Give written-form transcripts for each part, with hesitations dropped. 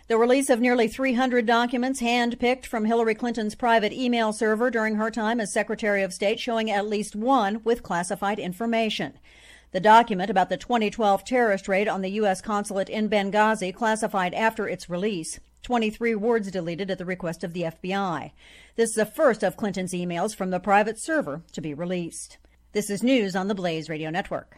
The release of nearly 300 documents hand-picked from Hillary Clinton's private email server during her time as Secretary of State, showing at least one with classified information. The document about the 2012 terrorist raid on the U.S. consulate in Benghazi classified after its release. 23 words deleted at the request of the FBI. This is the first of Clinton's emails from the private server to be released. This is news on the Blaze Radio Network.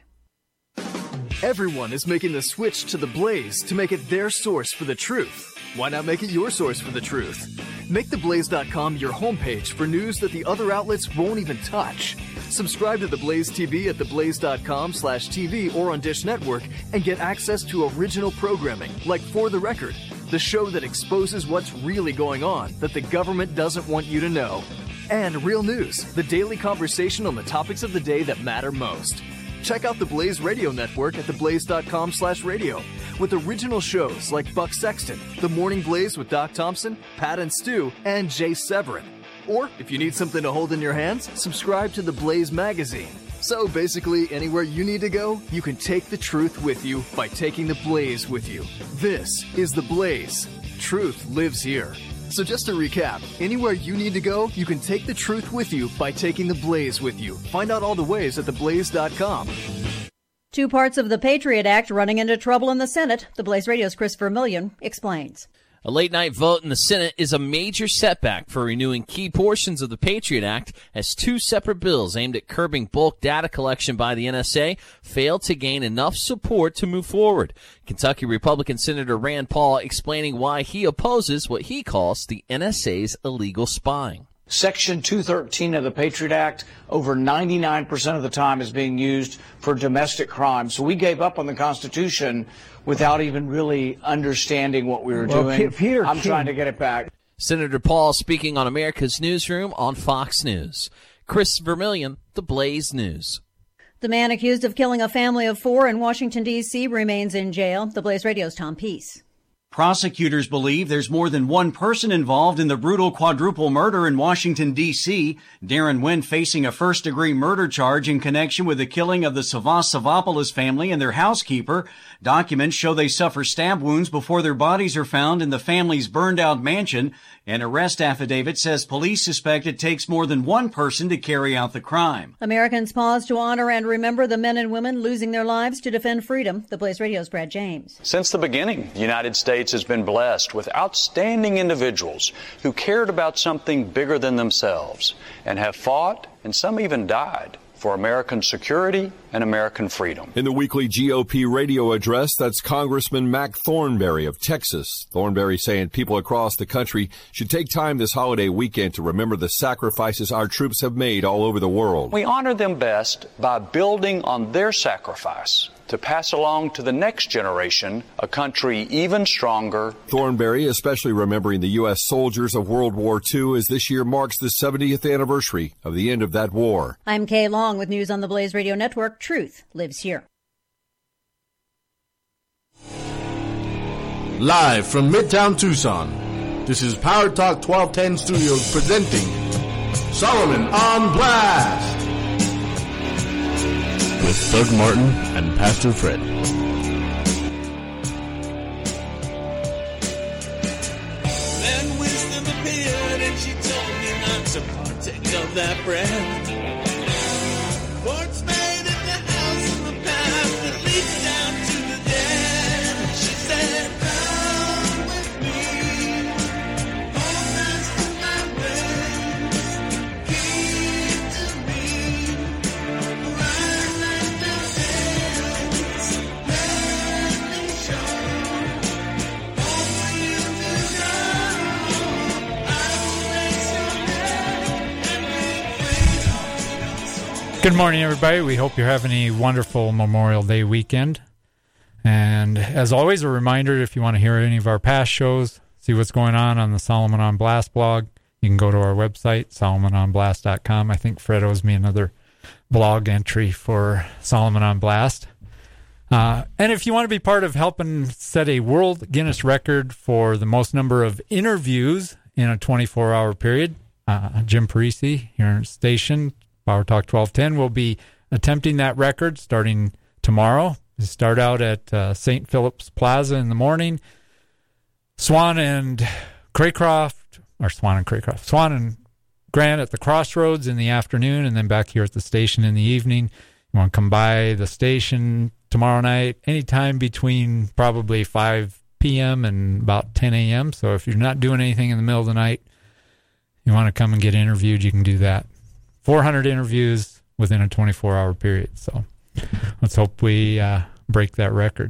Everyone is making the switch to the Blaze to make it their source for the truth. Why not make it your source for the truth? Make theblaze.com your homepage for news that the other outlets won't even touch. Subscribe to The Blaze TV at theblaze.com/TV or on Dish Network and get access to original programming like For the Record, the show that exposes what's really going on that the government doesn't want you to know. And Real News, the daily conversation on the topics of the day that matter most. Check out the Blaze Radio Network at theblaze.com/radio with original shows like Buck Sexton, The Morning Blaze with Doc Thompson, Pat and Stu, and Jay Severin. Or if you need something to hold in your hands, subscribe to the Blaze magazine. So basically, anywhere you need to go, you can take the truth with you by taking the Blaze with you. This is the Blaze. Truth lives here. So just to recap, anywhere you need to go, you can take the truth with you by taking the Blaze with you. Find out all the ways at theblaze.com. Two parts of the Patriot Act running into trouble in the Senate. The Blaze Radio's Chris Vermillion explains. A late-night vote in the Senate is a major setback for renewing key portions of the Patriot Act, as two separate bills aimed at curbing bulk data collection by the NSA failed to gain enough support to move forward. Kentucky Republican Senator Rand Paul explaining why he opposes what he calls the NSA's illegal spying. Section 213 of the Patriot Act, over 99% of the time, is being used for domestic crime. So we gave up on the Constitution without even really understanding what we were doing. I'm trying to get it back. Senator Paul speaking on America's Newsroom on Fox News. Chris Vermillion, The Blaze News. The man accused of killing a family of 4 in Washington, D.C. remains in jail. The Blaze Radio's Tom Peace. Prosecutors believe there's more than one person involved in the brutal quadruple murder in Washington, D.C. Darren Wynn facing a first-degree murder charge in connection with the killing of the Savopoulos family and their housekeeper. Documents show they suffer stab wounds before their bodies are found in the family's burned-out mansion. An arrest affidavit says police suspect it takes more than one person to carry out the crime. Americans pause to honor and remember the men and women losing their lives to defend freedom. The Blaze Radio's Brad James. Since the beginning, the United States has been blessed with outstanding individuals who cared about something bigger than themselves and have fought, and some even died, for American security and American freedom. In the weekly GOP radio address, that's Congressman Mac Thornberry of Texas. Thornberry saying people across the country should take time this holiday weekend to remember the sacrifices our troops have made all over the world. We honor them best by building on their sacrifice to pass along to the next generation a country even stronger. Thornberry especially remembering the U.S. soldiers of World War II as this year marks the 70th anniversary of the end of that war. I'm Kay Long with news on the Blaze Radio Network. Truth lives here. Live from Midtown Tucson, this is Power Talk 1210 Studios presenting Solomon on Blast with Doug Martin and Pastor Fred. Then wisdom appeared and she told me not to partake of that bread. Forks made in the house and the path that leads down to the dead. She said, come with me, hold fast to my ways, keep to me, ride like the sails, let me show, hope for you to know, I will raise your head and make freedom. Good morning, everybody. We hope you're having a wonderful Memorial Day weekend. And as always, a reminder, if you want to hear any of our past shows, see what's going on the Solomon on Blast blog, you can go to our website, solomononblast.com. I think Fred owes me another blog entry for Solomon on Blast. And if you want to be part of helping set a World Guinness record for the most number of interviews in a 24-hour period, Jim Parisi here in station, Power Talk 1210, will be attempting that record starting tomorrow. We start out at St. Philip's Plaza in the morning. Swan and Grant at the crossroads in the afternoon, and then back here at the station in the evening. You want to come by the station tomorrow night, anytime between probably 5 p.m. and about 10 a.m. So if you're not doing anything in the middle of the night, you want to come and get interviewed, you can do that. 400 interviews within a 24-hour period. So let's hope we break that record.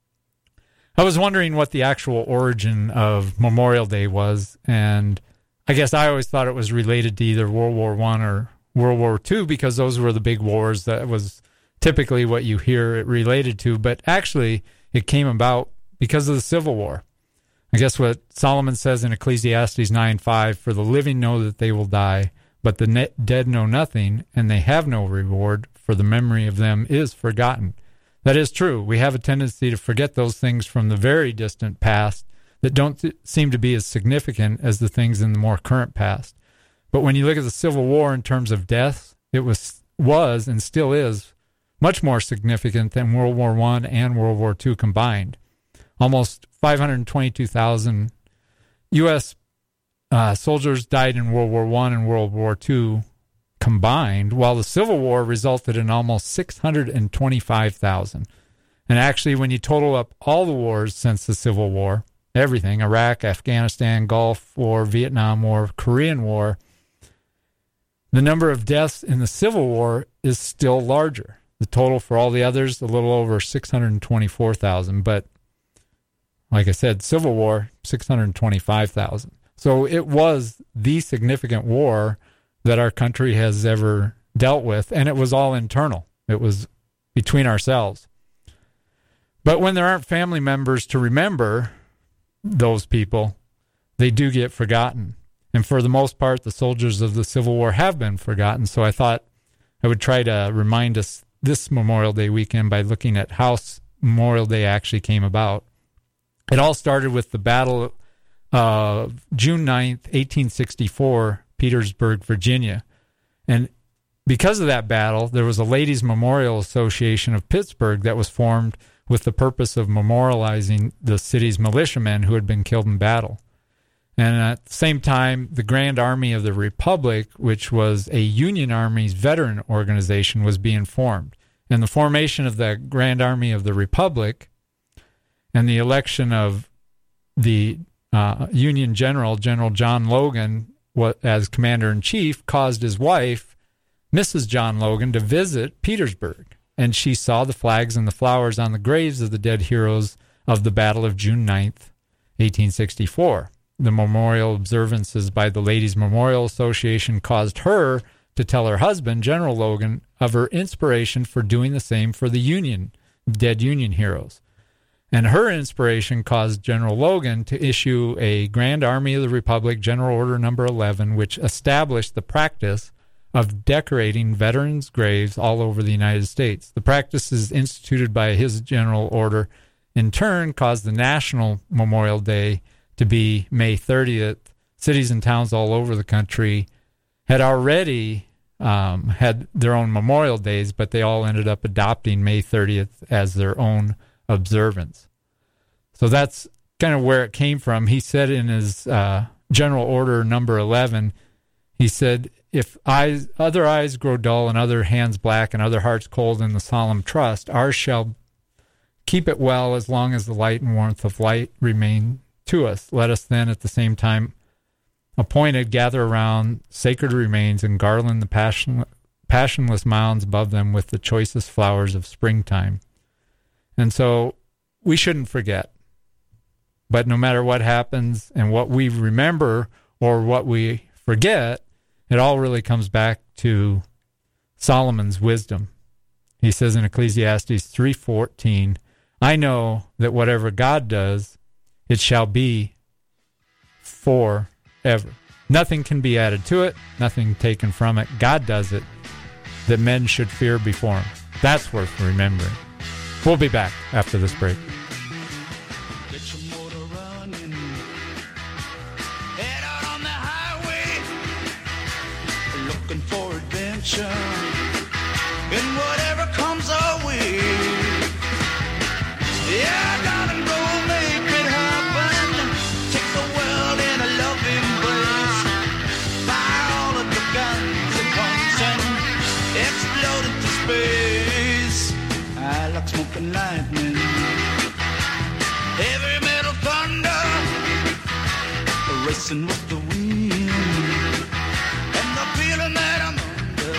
I was wondering what the actual origin of Memorial Day was, and I guess I always thought it was related to either World War I or World War II, because those were the big wars. That was typically what you hear it related to, but actually it came about because of the Civil War. I guess what Solomon says in Ecclesiastes 9:5, for the living know that they will die, but the dead know nothing, and they have no reward, for the memory of them is forgotten. That is true. We have a tendency to forget those things from the very distant past that don't seem to be as significant as the things in the more current past. But when you look at the Civil War in terms of deaths, it was and still is much more significant than World War I and World War II combined. Almost 522,000 U.S. Soldiers died in World War I and World War II combined, while the Civil War resulted in almost 625,000. And actually, when you total up all the wars since the Civil War, everything, Iraq, Afghanistan, Gulf War, Vietnam War, Korean War, the number of deaths in the Civil War is still larger. The total for all the others, a little over 624,000. But like I said, Civil War, 625,000. So it was the significant war that our country has ever dealt with, and it was all internal. It was between ourselves. But when there aren't family members to remember those people, they do get forgotten. And for the most part, the soldiers of the Civil War have been forgotten. So I thought I would try to remind us this Memorial Day weekend by looking at how Memorial Day actually came about. It all started with the Battle of June 9th, 1864, Petersburg, Virginia. And because of that battle, there was a Ladies' Memorial Association of Pittsburgh that was formed with the purpose of memorializing the city's militiamen who had been killed in battle. And at the same time, the Grand Army of the Republic, which was a Union Army's veteran organization, was being formed. And the formation of the Grand Army of the Republic and the election of the Union General John Logan, as commander-in-chief, caused his wife, Mrs. John Logan, to visit Petersburg. And she saw the flags and the flowers on the graves of the dead heroes of the Battle of June 9th, 1864. The memorial observances by the Ladies' Memorial Association caused her to tell her husband, General Logan, of her inspiration for doing the same for the dead Union heroes. And her inspiration caused General Logan to issue a Grand Army of the Republic General Order No. 11, which established the practice of decorating veterans' graves all over the United States. The practices instituted by his General Order, in turn, caused the National Memorial Day to be May 30th. Cities and towns all over the country had already had their own Memorial Days, but they all ended up adopting May 30th as their own observance. So that's kind of where it came from. He said in his General Order number 11, he said, if other eyes grow dull and other hands black and other hearts cold in the solemn trust, ours shall keep it well as long as the light and warmth of light remain to us. Let us then at the same time appointed gather around sacred remains and garland the passionless mounds above them with the choicest flowers of springtime. And so we shouldn't forget. But no matter what happens and what we remember or what we forget, it all really comes back to Solomon's wisdom. He says in Ecclesiastes 3:14, I know that whatever God does, it shall be forever. Nothing can be added to it, nothing taken from it. God does it, that men should fear before him. That's worth remembering. We'll be back after this break. Get your motor running. Head out on the highway, looking for adventure, and whatever comes our way. Yeah, darling, go make it happen. messing with the wind and the feeling that I'm under.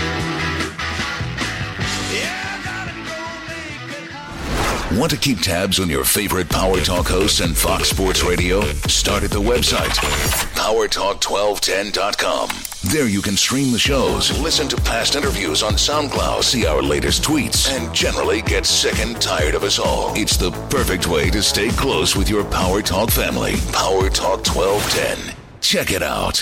Yeah, I gotta go make it hard. Want to keep tabs on your favorite Power Talk hosts and Fox Sports Radio? Start at the website, powertalk1210.com. There you can stream the shows, listen to past interviews on SoundCloud, see our latest tweets, and generally get sick and tired of us all. It's the perfect way to stay close with your Power Talk family. Power Talk 1210. Check it out.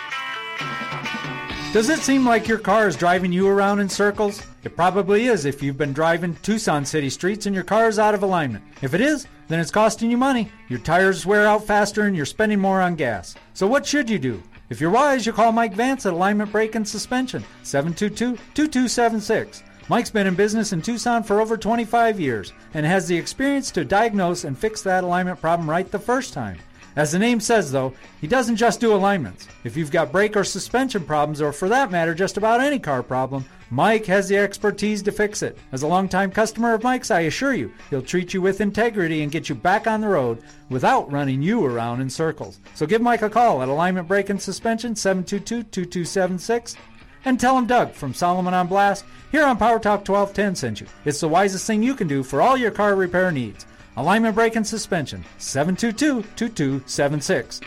Does it seem like your car is driving you around in circles? It probably is if you've been driving Tucson city streets and your car is out of alignment. If it is, then it's costing you money. Your tires wear out faster and you're spending more on gas. So what should you do? If you're wise, you call Mike Vance at Alignment Brake and Suspension, 722-2276. Mike's been in business in Tucson for over 25 years and has the experience to diagnose and fix that alignment problem right the first time. As the name says, though, he doesn't just do alignments. If you've got brake or suspension problems, or for that matter, just about any car problem, Mike has the expertise to fix it. As a longtime customer of Mike's, I assure you, he'll treat you with integrity and get you back on the road without running you around in circles. So give Mike a call at Alignment Brake and Suspension, 722-2276, and tell him Doug from Solomon on Blast here on Power Talk 1210 sent you. It's the wisest thing you can do for all your car repair needs. Alignment Brake and Suspension, 722-2276.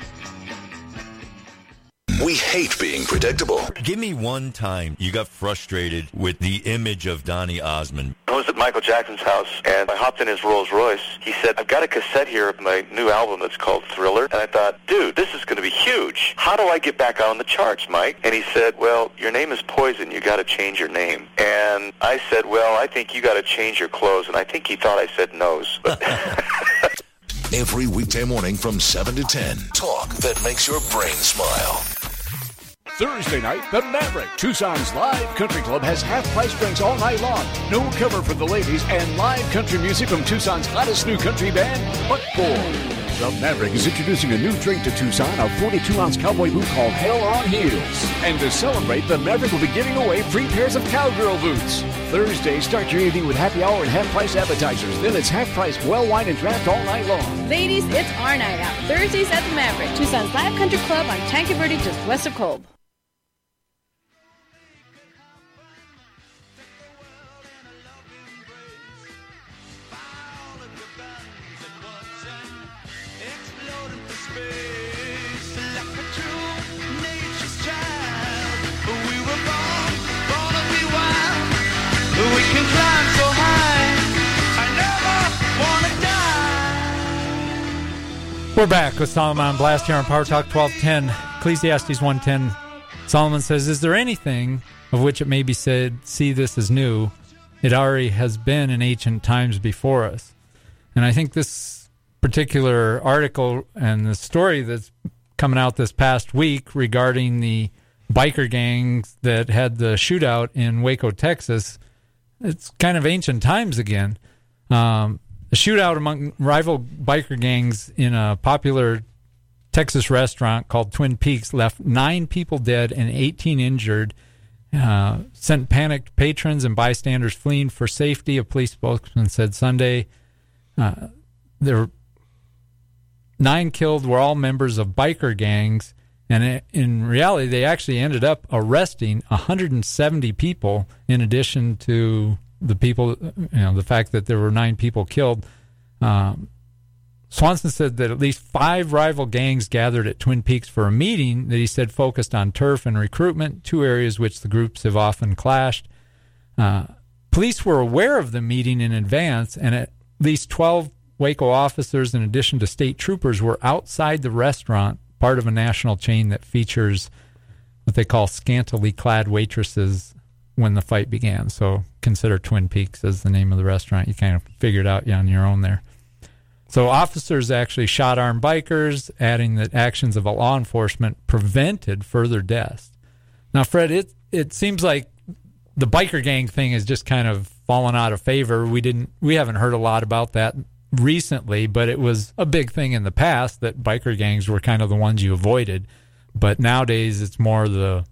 We hate being predictable. Give me one time you got frustrated with the image of Donny Osmond. I was at Michael Jackson's house, and I hopped in his Rolls Royce. He said, I've got a cassette here of my new album that's called Thriller. And I thought, dude, this is going to be huge. How do I get back on the charts, Mike? And he said, well, your name is Poison. You got to change your name. And I said, well, I think you got to change your clothes. And I think he thought I said nose. Every weekday morning from 7 to 10. Talk that makes your brain smile. Thursday night, the Maverick, Tucson's live country club, has half-price drinks all night long, no cover for the ladies, and live country music from Tucson's hottest new country band, Buck Boy. The Maverick is introducing a new drink to Tucson, a 42-ounce cowboy boot called Hell on Heels. And to celebrate, the Maverick will be giving away free pairs of cowgirl boots. Thursday, start your evening with happy hour and half-price appetizers. Then it's half-price well wine and draft all night long. Ladies, it's our night out. Thursdays at the Maverick, Tucson's live country club on Tanque Verde, just west of Kolb. We're back with Solomon on Blast here on Power Talk 1210. Ecclesiastes 1:10. Solomon says, is there anything of which it may be said, see this is new? It already has been in ancient times before us. And I think this particular article and the story that's coming out this past week regarding the biker gangs that had the shootout in Waco, Texas, it's kind of ancient times again. A shootout among rival biker gangs in a popular Texas restaurant called Twin Peaks left 9 people dead and 18 injured, sent panicked patrons and bystanders fleeing for safety. A police spokesman said Sunday there were 9 killed were all members of biker gangs, and in reality they actually ended up arresting 170 people in addition to the people, the fact that there were 9 people killed. Swanson said that at least 5 rival gangs gathered at Twin Peaks for a meeting that he said focused on turf and recruitment, 2 areas which the groups have often clashed. Police were aware of the meeting in advance, and at least 12 Waco officers, in addition to state troopers, were outside the restaurant, part of a national chain that features what they call scantily clad waitresses when the fight began. So consider Twin Peaks as the name of the restaurant. You kind of figured out on your own there. So officers actually shot armed bikers, adding that actions of law enforcement prevented further deaths. Now, Fred, it seems like the biker gang thing has just kind of fallen out of favor. We haven't heard a lot about that recently, but it was a big thing in the past that biker gangs were kind of the ones you avoided. But nowadays it's more the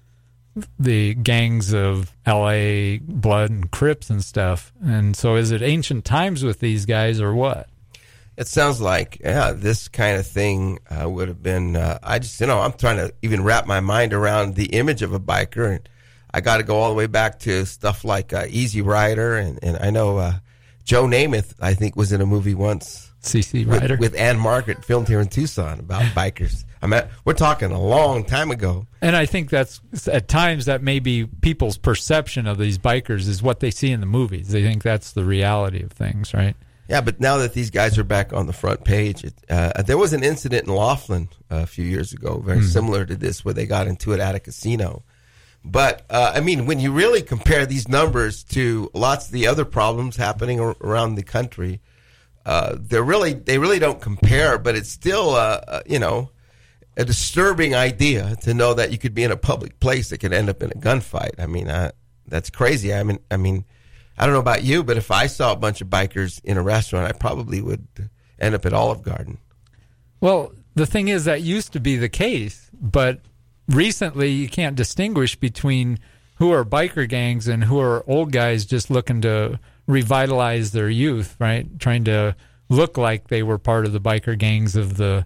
gangs of L.A., Blood and Crips and stuff. And so is it ancient times with these guys or what? It sounds like, this kind of thing would have been, I'm trying to even wrap my mind around the image of a biker. And I got to go all the way back to stuff like Easy Rider. And I know Joe Namath, I think, was in a movie once. CC Rider. With Ann Margaret, filmed here in Tucson about bikers. We're talking a long time ago. And I think that's, at times, that may be people's perception of these bikers is what they see in the movies. They think that's the reality of things, right? Yeah, but now that these guys are back on the front page, there was an incident in Laughlin a few years ago, very similar to this, where they got into it at a casino. But, when you really compare these numbers to lots of the other problems happening around the country, they really don't compare, but it's still, a disturbing idea to know that you could be in a public place that could end up in a gunfight. That's crazy. I don't know about you, but if I saw a bunch of bikers in a restaurant, I probably would end up at Olive Garden. Well, the thing is that used to be the case, but recently you can't distinguish between who are biker gangs and who are old guys just looking to revitalize their youth, right? Trying to look like they were part of the biker gangs of the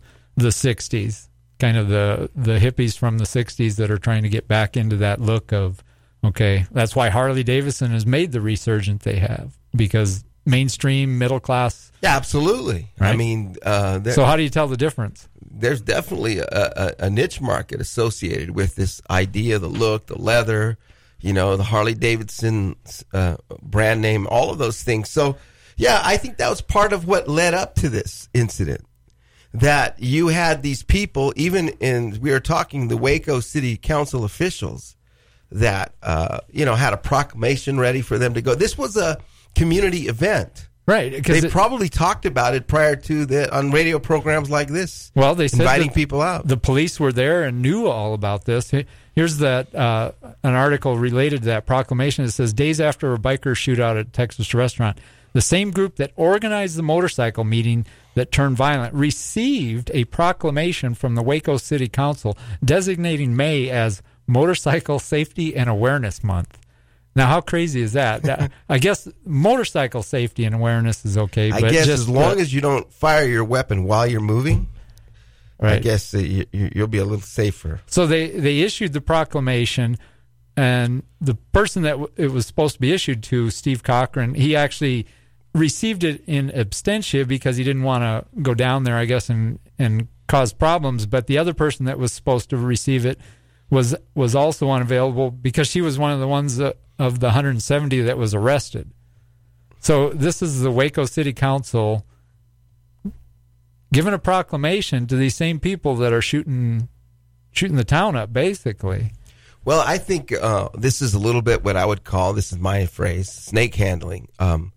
60s, kind of the hippies from the 60s that are trying to get back into that look of, okay, that's why Harley Davidson has made the resurgence they have, because mainstream, middle class. Yeah, absolutely. Right? So how do you tell the difference? There's definitely a niche market associated with this idea, the look, the leather, the Harley Davidson brand name, all of those things. So, yeah, I think that was part of what led up to this incident. That you had these people, we were talking the Waco City Council officials, that had a proclamation ready for them to go. This was a community event, right? They probably talked about it prior to on radio programs like this. Well, they said inviting people out. The police were there and knew all about this. Here's that an article related to that proclamation. It says, days after a biker shootout at a Texas restaurant, the same group that organized the motorcycle meeting that turned violent received a proclamation from the Waco City Council designating May as Motorcycle Safety and Awareness Month. Now, how crazy is that? I guess motorcycle safety and awareness is okay. But I guess as long as you don't fire your weapon while you're moving, right. I guess you'll be a little safer. So they issued the proclamation, and the person that it was supposed to be issued to, Steve Cochran, he actually received it in absentia because he didn't want to go down there, I guess, and cause problems. But the other person that was supposed to receive it was also unavailable because she was one of the ones of the 170 that was arrested. So this is the Waco City Council giving a proclamation to these same people that are shooting the town up, basically. Well, I think this is a little bit what I would call, this is my phrase, snake handling.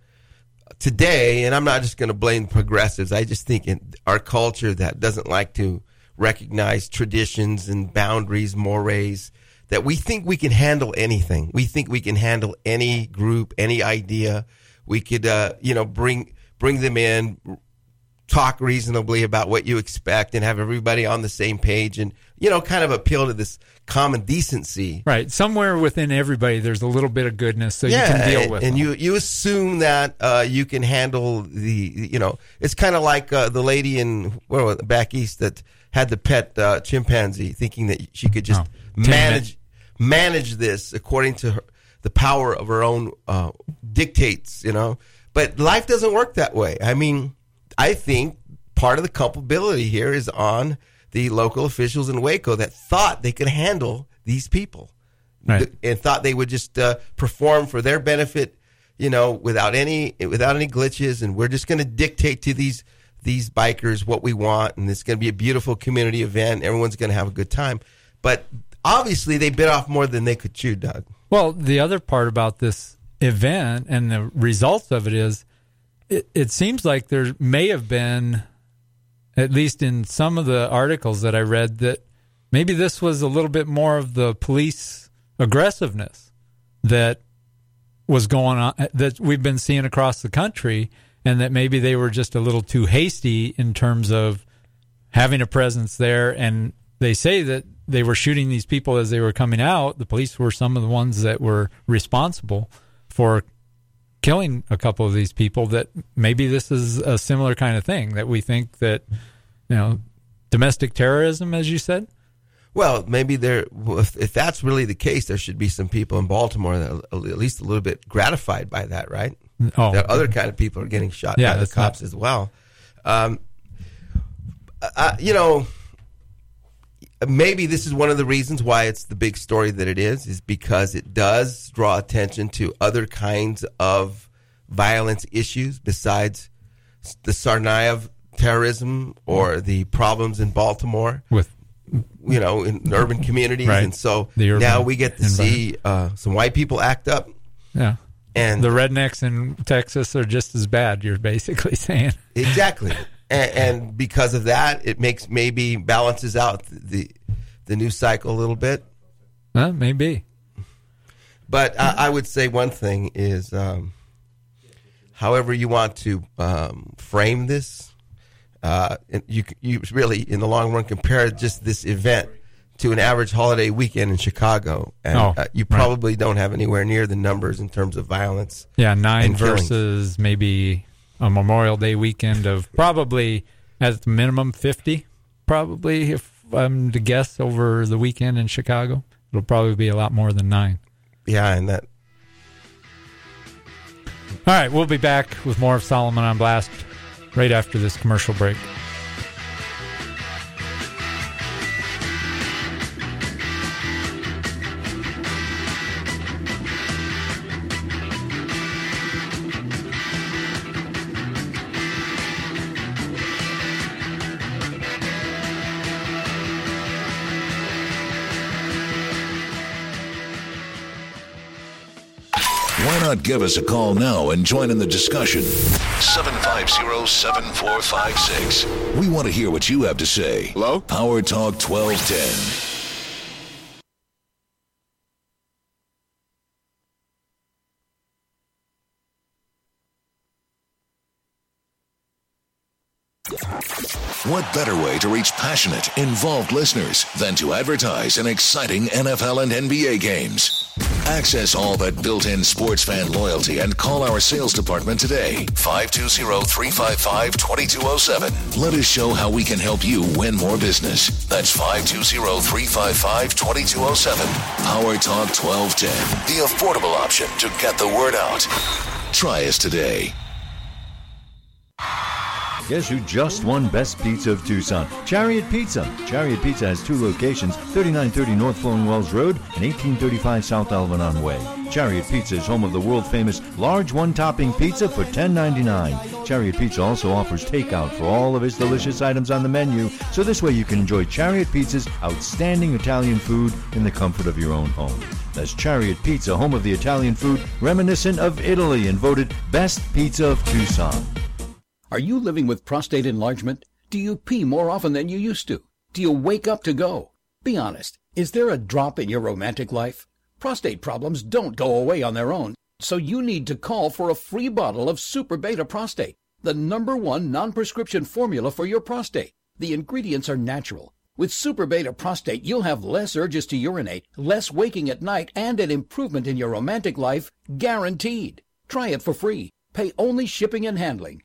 Today, and I'm not just going to blame progressives, I just think in our culture that doesn't like to recognize traditions and boundaries, mores, that we think we can handle anything. We think we can handle any group, any idea. We could, bring them in, talk reasonably about what you expect, and have everybody on the same page, and kind of appeal to this common decency. Right. Somewhere within everybody, there's a little bit of goodness, so you can deal with it. And you assume that you can handle it's kind of like the lady back east that had the pet chimpanzee, thinking that she could just manage this according to the power of her own dictates, But life doesn't work that way. I think part of the culpability here is on the local officials in Waco that thought they could handle these people, right, and thought they would just perform for their benefit, without any glitches, and we're just going to dictate to these bikers what we want, and it's going to be a beautiful community event. Everyone's going to have a good time. But obviously, they bit off more than they could chew, Doug. Well, the other part about this event and the results of it is, it seems like there may have been, at least in some of the articles that I read, that maybe this was a little bit more of the police aggressiveness that was going on, that we've been seeing across the country, and that maybe they were just a little too hasty in terms of having a presence there. And they say that they were shooting these people as they were coming out. The police were some of the ones that were responsible for killing a couple of these people, that maybe this is a similar kind of thing, that we think that, domestic terrorism, as you said? Well, maybe if that's really the case, there should be some people in Baltimore that are at least a little bit gratified by that, right? Oh, that other kind of people are getting shot by the cops as well. Maybe this is one of the reasons why it's the big story that it is because it does draw attention to other kinds of violence issues besides the Tsarnaev terrorism or the problems in Baltimore with, in urban communities. Right. And so now we get to see some white people act up. Yeah. And the rednecks in Texas are just as bad, you're basically saying. Exactly. And because of that, it maybe balances out the news cycle a little bit. Maybe. But I would say one thing is, however you want to frame this, you really, in the long run, compare just this event to an average holiday weekend in Chicago, and you probably don't have anywhere near the numbers in terms of violence. Yeah, 9 versus maybe a Memorial Day weekend of probably, at the minimum, 50, probably, if I'm to guess, over the weekend in Chicago. It'll probably be a lot more than 9. Yeah, and that... All right, we'll be back with more of Solomon on Blast right after this commercial break. Why not give us a call now and join in the discussion? 750-7456. We want to hear what you have to say. Hello? Power Talk 1210. What better way to reach passionate, involved listeners than to advertise in exciting NFL and NBA games? Access all that built-in sports fan loyalty and call our sales department today, 520-355-2207. Let us show how we can help you win more business. That's 520-355-2207. Power Talk 1210, the affordable option to get the word out. Try us today. Guess who just won Best Pizza of Tucson? Chariot Pizza. Chariot Pizza has 2 locations, 3930 North Flowing Wells Road and 1835 South Alvanon Way. Chariot Pizza is home of the world-famous large one-topping pizza for $10.99. Chariot Pizza also offers takeout for all of its delicious items on the menu, so this way you can enjoy Chariot Pizza's outstanding Italian food in the comfort of your own home. That's Chariot Pizza, home of the Italian food reminiscent of Italy and voted Best Pizza of Tucson. Are you living with prostate enlargement? Do you pee more often than you used to? Do you wake up to go? Be honest. Is there a drop in your romantic life? Prostate problems don't go away on their own, so you need to call for a free bottle of Super Beta Prostate, the #1 non-prescription formula for your prostate. The ingredients are natural. With Super Beta Prostate, you'll have less urges to urinate, less waking at night, and an improvement in your romantic life, guaranteed. Try it for free. Pay only shipping and handling.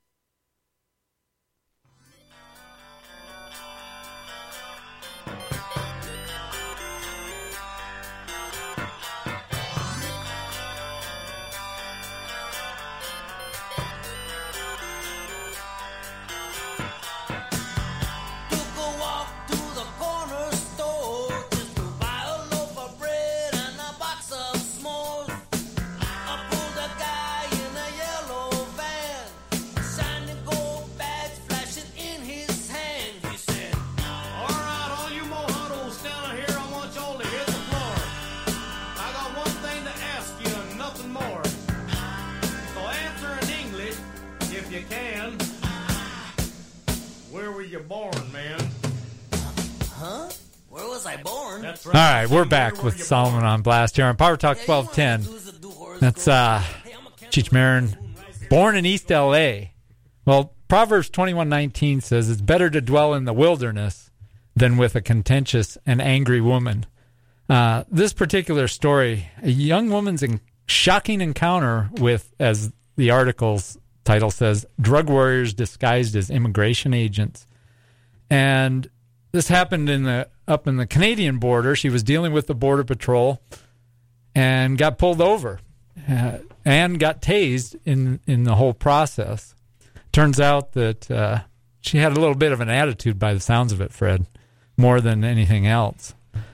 All right, we're back with Solomon on Blast here on Power Talk 1210. That's Cheech Marin, born in East L.A. Well, Proverbs 21:19 says it's better to dwell in the wilderness than with a contentious and angry woman. This particular story, a young woman's shocking encounter with, as the article's title says, Drug Warriors Disguised as Immigration Agents. And this happened up in the Canadian border. She was dealing with the Border Patrol and got pulled over and got tased in the whole process. Turns out that she had a little bit of an attitude by the sounds of it, Fred, more than anything else.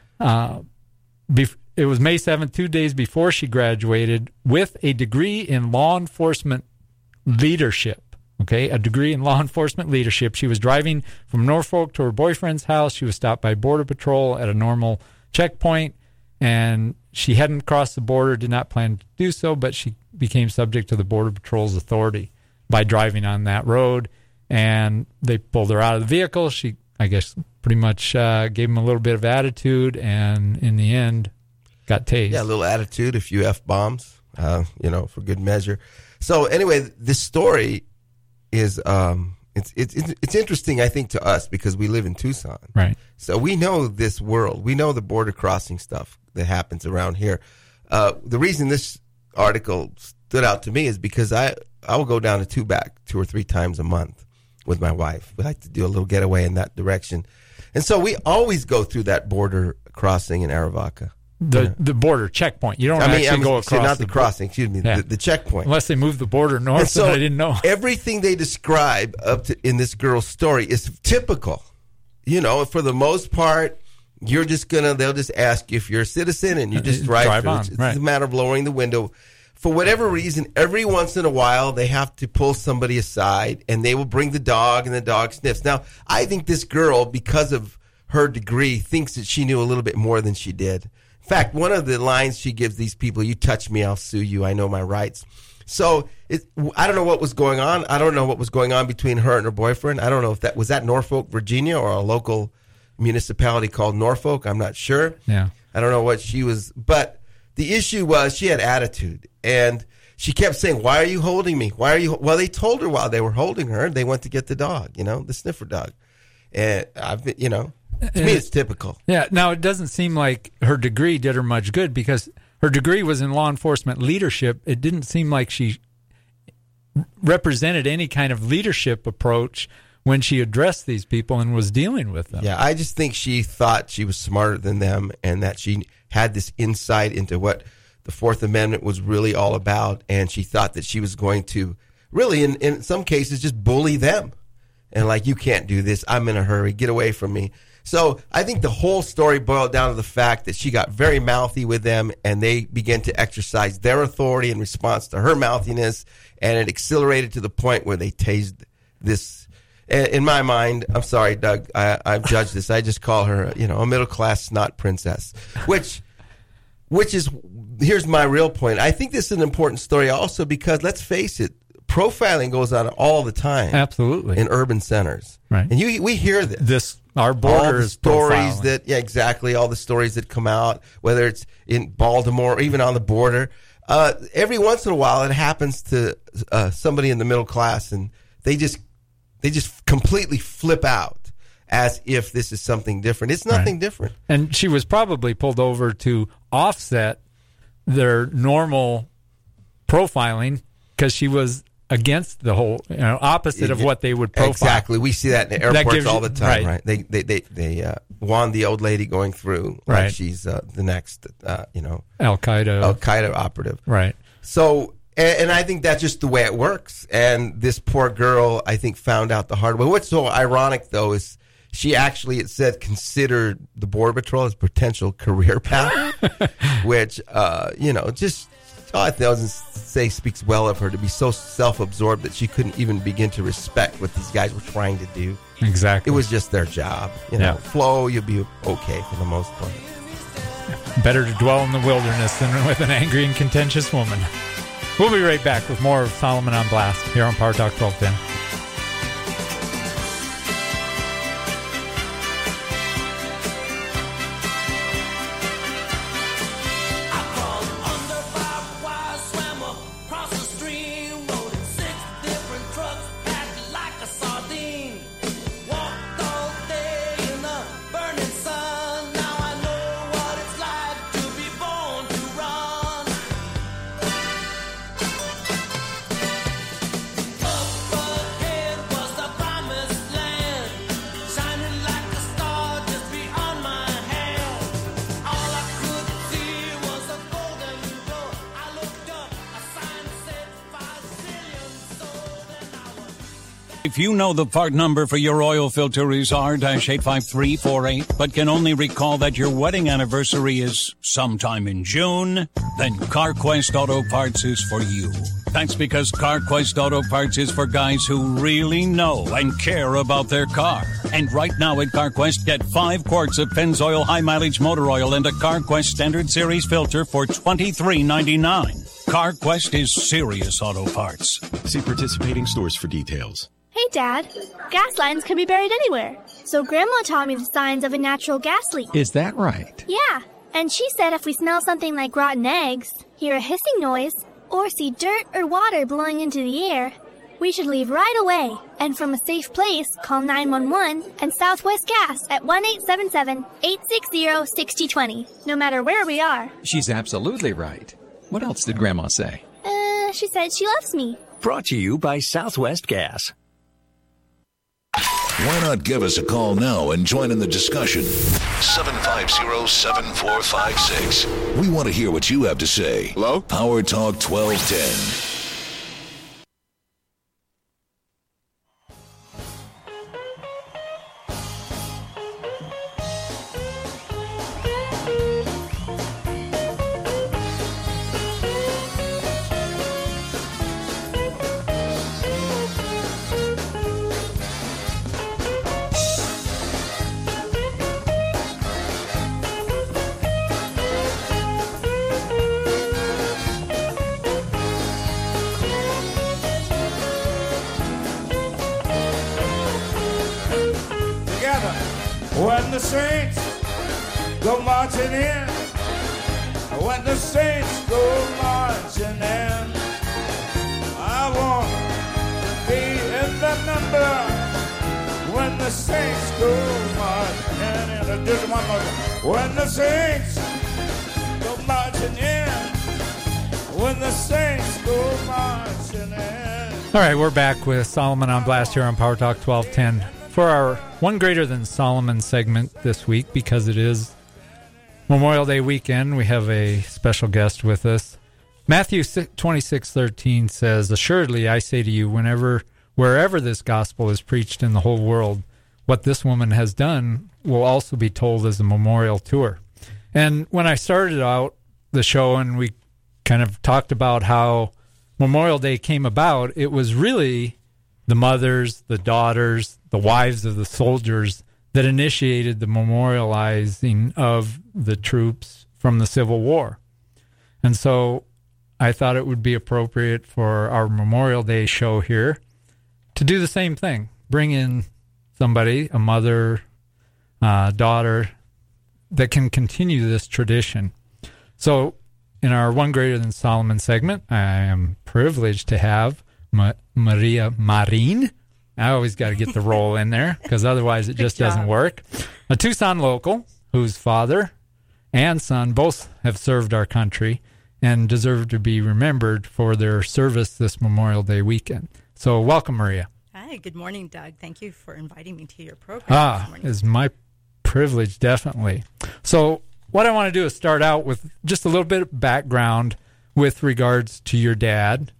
It was May 7th, 2 days before she graduated, with a degree in law enforcement leadership. Okay, a degree in law enforcement leadership. She was driving from Norfolk to her boyfriend's house. She was stopped by Border Patrol at a normal checkpoint, and she hadn't crossed the border, did not plan to do so, but she became subject to the Border Patrol's authority by driving on that road, and they pulled her out of the vehicle. She, I guess, pretty much gave them a little bit of attitude, and in the end, got tased. Yeah, a little attitude, a few F-bombs, for good measure. So anyway, this story is it's interesting, I think, to us because we live in Tucson. Right. So we know this world. We know the border crossing stuff that happens around here. The reason this article stood out to me is because I will go down to Tubac 2 or 3 times a month with my wife. We like to do a little getaway in that direction. And so we always go through that border crossing in Arivaca. The border checkpoint. You don't go across. Not the crossing, excuse me, the checkpoint. Unless they move the border north, so I didn't know. Everything they describe in this girl's story is typical. For the most part, they'll just ask you if you're a citizen and you just drive through. It's a matter of lowering the window. For whatever reason, every once in a while, they have to pull somebody aside and they will bring the dog and the dog sniffs. Now, I think this girl, because of her degree, thinks that she knew a little bit more than she did. In fact, one of the lines she gives these people, you touch me, I'll sue you. I know my rights. So I don't know what was going on. I don't know what was going on between her and her boyfriend. I don't know if that was Norfolk, Virginia, or a local municipality called Norfolk. I'm not sure. Yeah. I don't know what she was. But the issue was she had attitude. And she kept saying, why are you holding me? Why are you? Well, they told her while they were holding her, they went to get the dog, the sniffer dog. And to me, it's typical. Yeah. Now, it doesn't seem like her degree did her much good because her degree was in law enforcement leadership. It didn't seem like she represented any kind of leadership approach when she addressed these people and was dealing with them. Yeah, I just think she thought she was smarter than them and that she had this insight into what the Fourth Amendment was really all about, and she thought that she was going to really, in some cases, just bully them. And you can't do this. I'm in a hurry. Get away from me. So I think the whole story boiled down to the fact that she got very mouthy with them, and they began to exercise their authority in response to her mouthiness, and it accelerated to the point where they tased this. In my mind, I'm sorry, Doug, I've judged this. I just call her, a middle-class snot princess, which is, here's my real point. I think this is an important story also because, let's face it, profiling goes on all the time. Absolutely. In urban centers. Right. And we hear this. Our border is stories profiling. Exactly. All the stories that come out, whether it's in Baltimore or even on the border. Every once in a while, it happens to somebody in the middle class, and they just completely flip out as if this is something different. It's nothing different. And she was probably pulled over to offset their normal profiling because she was against the whole, opposite of what they would profile. Exactly. We see that in airports all the time, right? They wand the old lady going through like she's the next, Al-Qaeda operative. Right. So, and I think that's just the way it works. And this poor girl, I think, found out the hard way. What's so ironic, though, is she actually, it said, considered the Border Patrol as a potential career path, which, just... I doesn't say speaks well of her to be so self-absorbed that she couldn't even begin to respect what these guys were trying to do. Exactly. It was just their job. Flow, you'll be okay for the most part. Better to dwell in the wilderness than with an angry and contentious woman. We'll be right back with more of Solomon on Blast here on Power Talk 1210. If you know the part number for your oil filter is R-85348, but can only recall that your wedding anniversary is sometime in June, then CarQuest Auto Parts is for you. That's because CarQuest Auto Parts is for guys who really know and care about their car. And right now at CarQuest, get 5 quarts of Pennzoil high mileage motor oil and a CarQuest Standard Series filter for $23.99. CarQuest is serious auto parts. See participating stores for details. Hey, Dad. Gas lines can be buried anywhere. So Grandma taught me the signs of a natural gas leak. Is that right? Yeah. And she said if we smell something like rotten eggs, hear a hissing noise, or see dirt or water blowing into the air, we should leave right away. And from a safe place, call 911 and Southwest Gas at 1-877-860-6020, no matter where we are. She's absolutely right. What else did Grandma say? She said she loves me. Brought to you by Southwest Gas. Why not give us a call now and join in the discussion? 750-7456. We want to hear what you have to say. Hello? Power Talk 1210. When the saints go marching in, when the saints go marching in, I want to be in the number. When the saints go marching in, just one more. When the saints go marching in, when the saints go marching in. All right, we're back with Solomon on Blast here on Power Talk 1210 for our One Greater Than Solomon segment this week. Because it is Memorial Day weekend, we have a special guest with us. Matthew 26:13 says, "Assuredly I say to you, wherever this gospel is preached in the whole world, what this woman has done will also be told as a memorial to her." And when I started out the show and we kind of talked about how Memorial Day came about, it was really the mothers, the daughters, the wives of the soldiers that initiated the memorializing of the troops from the Civil War. And so I thought it would be appropriate for our Memorial Day show here to do the same thing. Bring in somebody, a mother, daughter, that can continue this tradition. So in our One Greater Than Solomon segment, I am privileged to have Maria Marin. I always got to get the roll in there because otherwise it just doesn't work. A Tucson local whose father and son both have served our country and deserve to be remembered for their service this Memorial Day weekend. So welcome, Maria. Hi, good morning, Doug. Thank you for inviting me to your program this morning. It's my privilege, definitely. So what I want to do is start out with just a little bit of background with regards to your dad.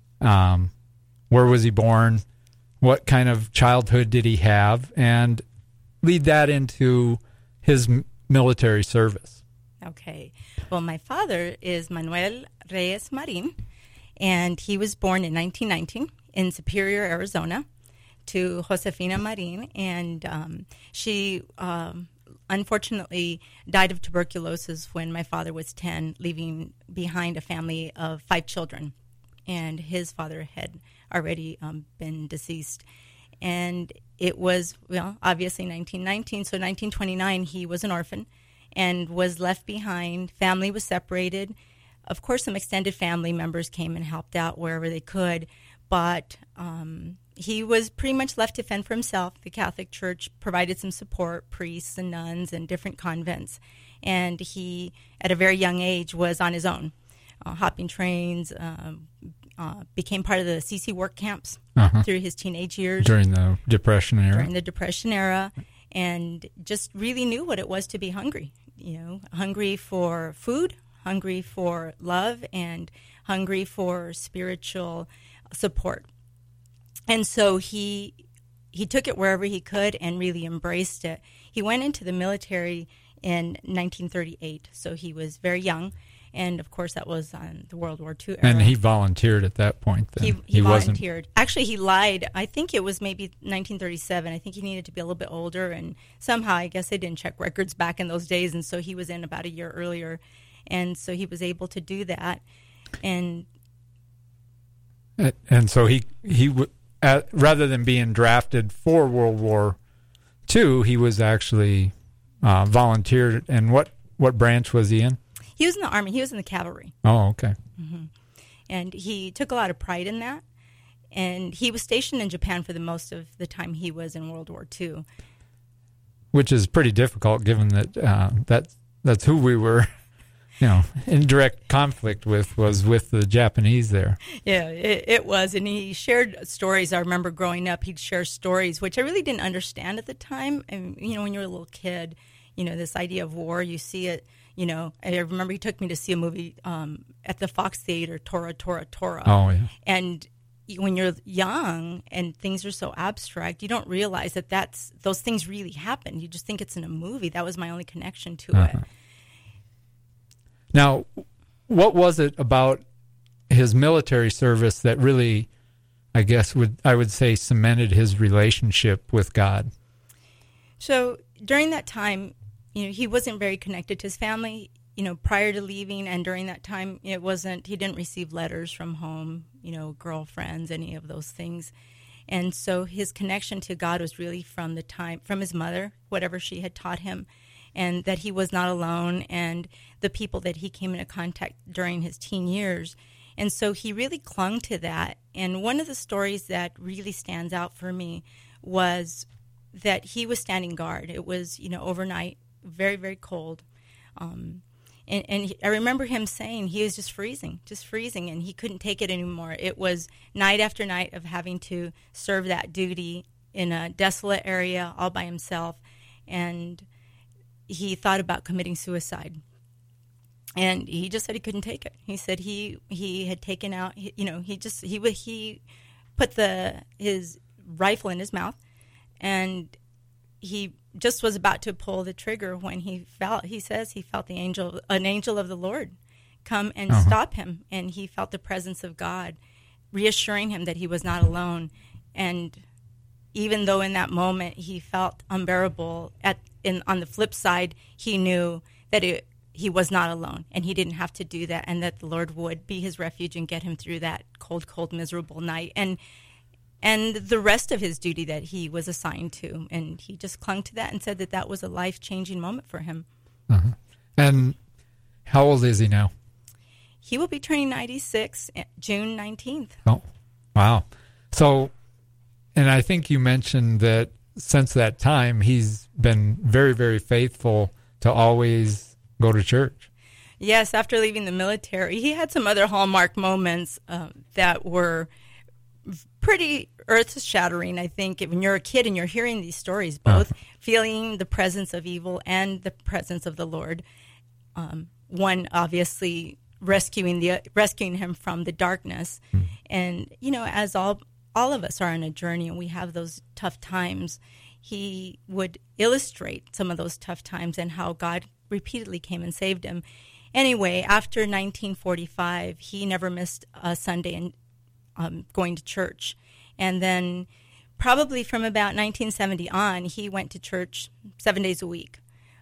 Where was he born? What kind of childhood did he have? And lead that into his military service. Okay. Well, my father is Manuel Reyes Marin, and he was born in 1919 in Superior, Arizona, to Josefina Marin, and she unfortunately died of tuberculosis when my father was 10, leaving behind a family of 5 children. And his father had already been deceased. And it was, well, obviously 1919. So 1929, he was an orphan and was left behind. Family was separated. Of course, some extended family members came and helped out wherever they could. But he was pretty much left to fend for himself. The Catholic Church provided some support, priests and nuns and different convents. And he, at a very young age, was on his own. Hopping trains, became part of the CC work camps through his teenage years. During the Depression era. And just really knew what it was to be hungry. You know, hungry for food, hungry for love, and hungry for spiritual support. And so he he took it wherever he could and really embraced it. He went into the military in 1938, so he was very young. And, of course, that was on the World War II era. And he volunteered at that point then. He volunteered. Actually, he lied. I think it was maybe 1937. I think he needed to be a little bit older. And somehow, I guess they didn't check records back in those days. And so he was in about a year earlier. And so he was able to do that. And so he rather than being drafted for World War II, he was actually volunteered. And what branch was he in? He was in the Army. He was in the cavalry. Oh, okay. Mm-hmm. And he took a lot of pride in that. And he was stationed in Japan for the most of the time he was in World War II. Which is pretty difficult, given that that's who we were, in direct conflict with, was with the Japanese there. Yeah, it was. And he shared stories. I remember growing up, he'd share stories, which I really didn't understand at the time. And, when you're a little kid, this idea of war, you see it. I remember he took me to see a movie at the Fox Theater, Tora, Tora, Tora. Oh, yeah. And when you're young and things are so abstract, you don't realize that those things really happen. You just think it's in a movie. That was my only connection to it. Now, what was it about his military service that really, I guess, I would say cemented his relationship with God? So during that time, he wasn't very connected to his family, prior to leaving, and during that time, he didn't receive letters from home, girlfriends, any of those things. And so his connection to God was really from his mother, whatever she had taught him, and that he was not alone, and the people that he came into contact during his teen years. And so he really clung to that. And one of the stories that really stands out for me was that he was standing guard. It was, overnight, very, very cold. And I remember him saying he was just freezing, and he couldn't take it anymore. It was night after night of having to serve that duty in a desolate area all by himself. And he thought about committing suicide. And he just said he couldn't take it. He said he had taken out, he put his rifle in his mouth, and he just was about to pull the trigger when he says he felt an angel of the Lord come and stop him. And he felt the presence of God reassuring him that he was not alone. And even though in that moment he felt unbearable, on the flip side, he knew that he was not alone, and he didn't have to do that, and that the Lord would be his refuge and get him through that cold, cold, miserable night. And the rest of his duty that he was assigned to. And he just clung to that and said that was a life-changing moment for him. Uh-huh. And how old is he now? He will be turning 96 June 19th. Oh, wow. So, and I think you mentioned that since that time, he's been very, very faithful to always go to church. Yes, after leaving the military, he had some other hallmark moments that were pretty earth-shattering, I think. When you're a kid and you're hearing these stories, both feeling the presence of evil and the presence of the Lord. One, obviously, rescuing him from the darkness. And, as all of us are on a journey and we have those tough times, he would illustrate some of those tough times and how God repeatedly came and saved him. Anyway, after 1945, he never missed a Sunday and going to church. And then probably from about 1970 on, he went to church 7 days a week.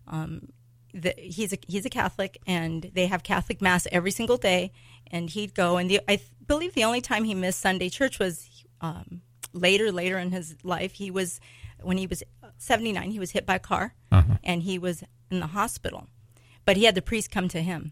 He's a Catholic, and they have Catholic Mass every single day, and he'd go. And I believe the only time he missed Sunday church was later in his life. When he was 79, he was hit by a car, and he was in the hospital. But he had the priest come to him.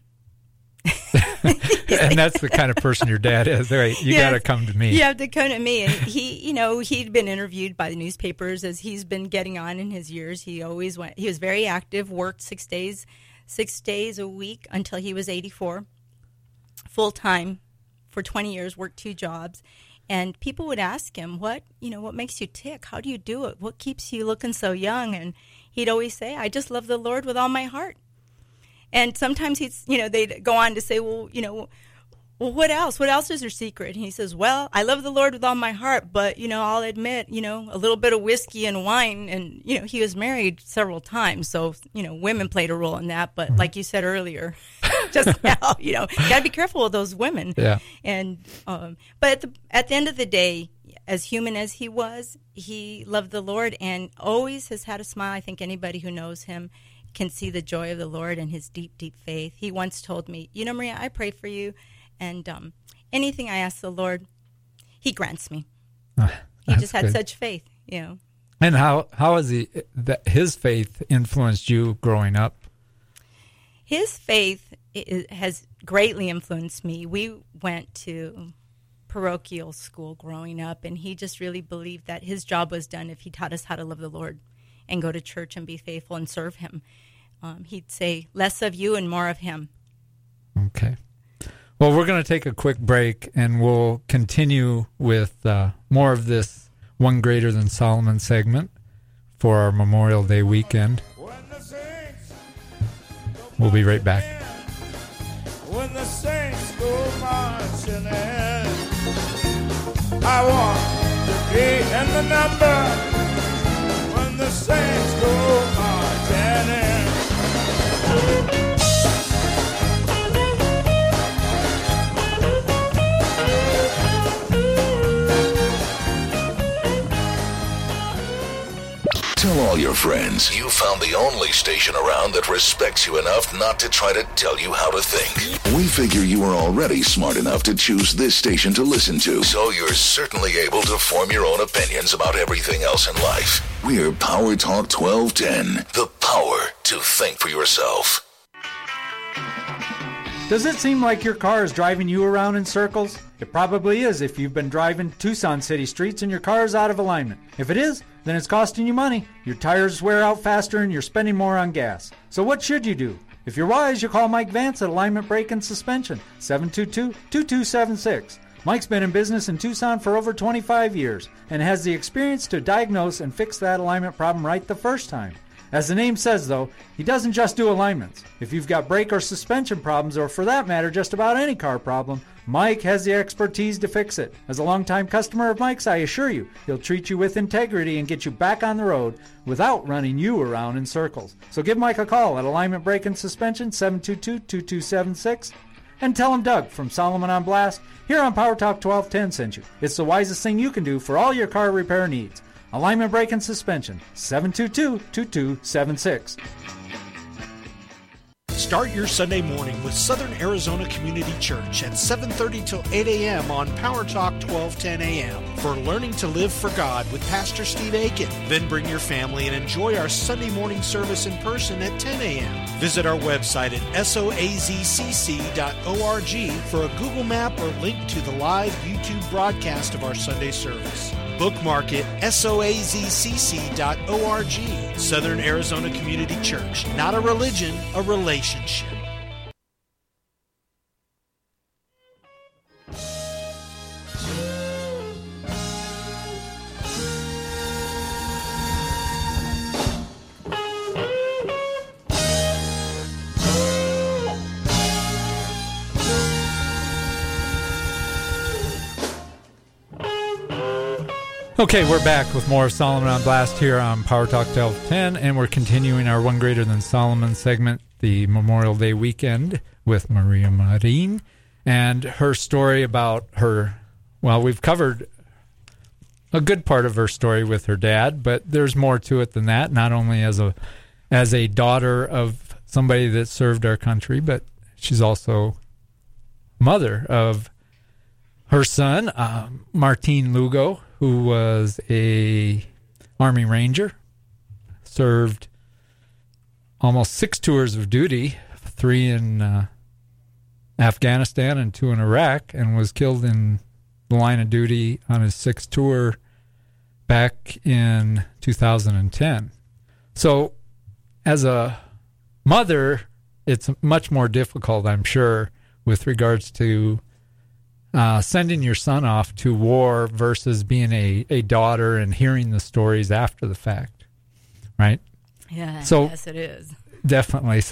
And that's the kind of person your dad is. Right? You got to come to me. You have to come to me. And he'd been interviewed by the newspapers as he's been getting on in his years. He always went. He was very active. Worked 6 days a week until he was 84. Full time for 20 years. Worked 2 jobs. And people would ask him, what makes you tick? How do you do it? What keeps you looking so young? And he'd always say, I just love the Lord with all my heart. And sometimes they'd go on to say, well, well, what else? What else is your secret? And he says, well, I love the Lord with all my heart, but, I'll admit, a little bit of whiskey and wine. And, he was married several times. So, women played a role in that. But like you said earlier, just now, got to be careful with those women. Yeah. And, but at the end of the day, as human as he was, he loved the Lord and always has had a smile. I think anybody who knows him can see the joy of the Lord and his deep, deep faith. He once told me, Maria, I pray for you. And anything I ask the Lord, he grants me. He just had such faith, And how has his faith influenced you growing up? His faith has greatly influenced me. We went to parochial school growing up, and he just really believed that his job was done if he taught us how to love the Lord and go to church and be faithful and serve him. He'd say, less of you and more of him. Okay. Well, we're going to take a quick break, and we'll continue with more of this One Greater Than Solomon segment for our Memorial Day weekend. We'll be right back. When the saints go marching in, I want to be in the number. When the saints go marching in. Tell all your friends you found the only station around that respects you enough not to try to tell you how to think. We figure you are already smart enough to choose this station to listen to, so you're certainly able to form your own opinions about everything else in life. We're Power Talk 1210, the power to think for yourself. Does it seem like your car is driving you around in circles? It probably is if you've been driving Tucson city streets and your car is out of alignment. If it is, then it's costing you money. Your tires wear out faster and you're spending more on gas. So what should you do? If you're wise, you call Mike Vance at Alignment Brake and Suspension, 722-2276. Mike's been in business in Tucson for over 25 years and has the experience to diagnose and fix that alignment problem right the first time. As the name says, though, he doesn't just do alignments. If you've got brake or suspension problems, or for that matter, just about any car problem, Mike has the expertise to fix it. As a longtime customer of Mike's, I assure you, he'll treat you with integrity and get you back on the road without running you around in circles. So give Mike a call at Alignment Brake and Suspension, 722-2276, and tell him Doug from Solomon on Blast here on Power Talk 1210 sent you. It's the wisest thing you can do for all your car repair needs. Alignment Brake and Suspension, 722-2276. Start your Sunday morning with Southern Arizona Community Church at 7:30 till 8 a.m. on Power Talk 1210 a.m. for Learning to Live for God with Pastor Steve Aiken. Then bring your family and enjoy our Sunday morning service in person at 10 a.m. Visit our website at soazcc.org for a Google map or link to the live YouTube broadcast of our Sunday service. Bookmark it, soazcc.org. Southern Arizona Community Church. Not a religion, a relationship. Okay, we're back with more of Solomon on Blast here on Power Talk 1210, and we're continuing our One Greater Than Solomon segment, the Memorial Day weekend, with Maria Marin, and her story about her, well, we've covered a good part of her story with her dad, but there's more to it than that, not only as a daughter of somebody that served our country, but she's also mother of her son, Martin Lugo, who was a Army Ranger, served almost 6 tours of duty, 3 in Afghanistan and 2 in Iraq, and was killed in the line of duty on his 6th tour back in 2010. So as a mother, it's much more difficult, I'm sure, with regards to sending your son off to war versus being a daughter and hearing the stories after the fact, right? Yeah, so, yes, it is. Definitely. So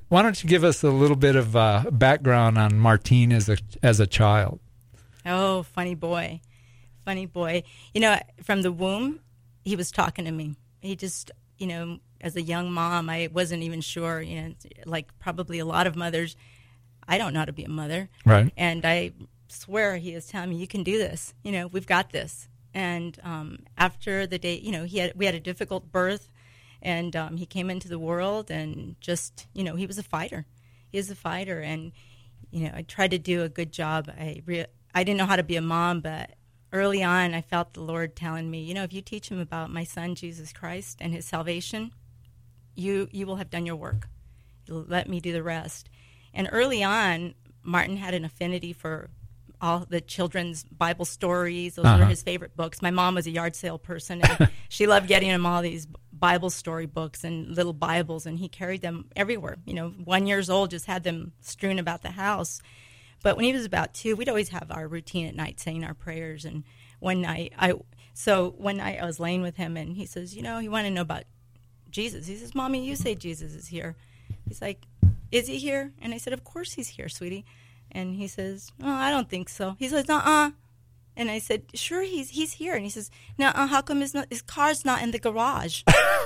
why don't you give us a little bit of background on Martin as a child? Oh, funny boy. Funny boy. You know, from the womb, he was talking to me. He just, you know, as a young mom, I wasn't even sure, you know, like probably a lot of mothers, I don't know how to be a mother. Right. And I swear he was telling me, you can do this. You know, we've got this. And after the day, you know, we had a difficult birth, and he came into the world, and just, you know, he was a fighter. He is a fighter, and, you know, I tried to do a good job. I didn't know how to be a mom, but early on, I felt the Lord telling me, you know, if you teach him about my son, Jesus Christ, and his salvation, you will have done your work. You'll let me do the rest. And early on, Martin had an affinity for all the children's Bible stories. Those were his favorite books. My mom was a yard sale person, and she loved getting him all these Bible story books and little Bibles, and he carried them everywhere. You know, 1 year old, just had them strewn about the house. But when he was about 2, we'd always have our routine at night, saying our prayers. And one night, I was laying with him, and he says, you know, he wanted to know about Jesus. He says, Mommy, you say Jesus is here. He's like, is he here? And I said, of course he's here, sweetie. And he says, oh, I don't think so. He says, nuh-uh. And I said, sure, he's here. And he says, nuh-uh, how come his car's not in the garage?